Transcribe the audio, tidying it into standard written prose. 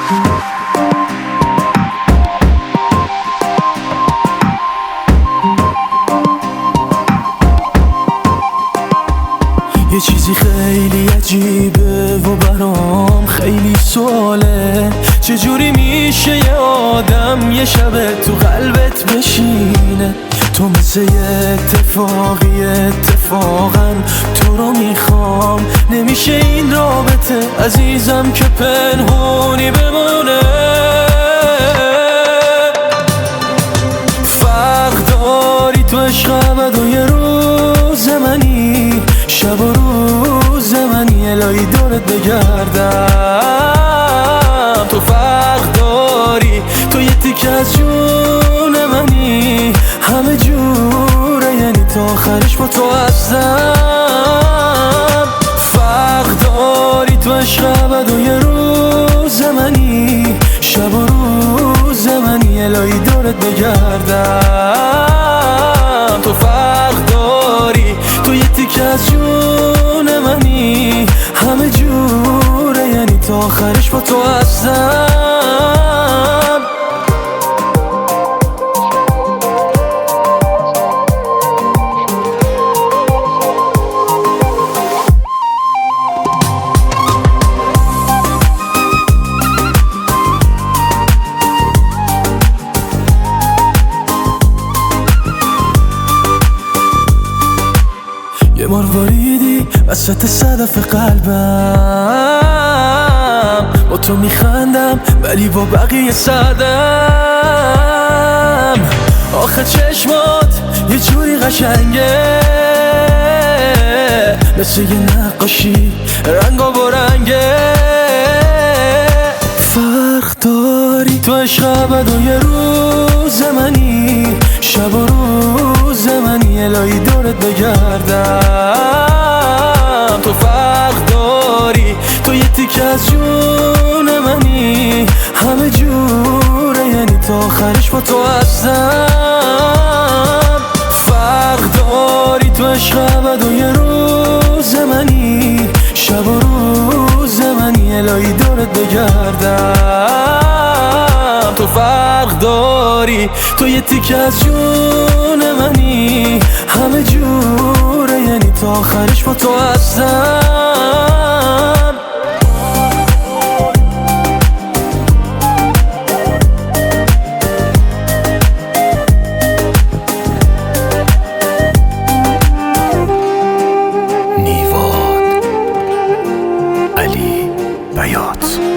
یه چیزی خیلی عجیبه و برام خیلی سواله، چجوری میشه یه آدم یه شب تو قلبت بشینه؟ تو مثل یه اتفاقی، اتفاقا تو رو میخوام، نمیشه این رابطه عزیزم که پنهونی بمونه. فرق داری تو عشق ابد و یه روز منی، شب و روز منی، الهی دورت بگردم. تو فرق داری، تو یه تیکه از جون منی، همه جوره یعنی تا آخرش با تو هستم. فرق داری تو عشق ابد و یه روز منی، شب و روز منی، الهی دورت بگردم. تو فرق داری، تو یه تیکه از جون منی، همه جوره یعنی تا آخرش با تو هستم. یه مرواریدی وسط صدف قلبم، با تو میخندم ولی با بقیه سردم. آخه چشمات یه جوری قشنگه، مثل یه نقاشی رنگا با رنگه. فرق داری تو عشق ابد و یه روز منی، شب و روز منی، الهی دورت بگردم. تو فرق داری، تو یه تیکه از جون منی، همه جوره یعنی تا آخرش با تو هستم. فرق داری تو عشق ابد و یه روز منی، شب و روز منی، الهی دورت بگردم. تو فرق داری، تو یه تیکه از جون منی، همه جوره یعنی تا آخرش با تو هستم. نیواد علی بیات.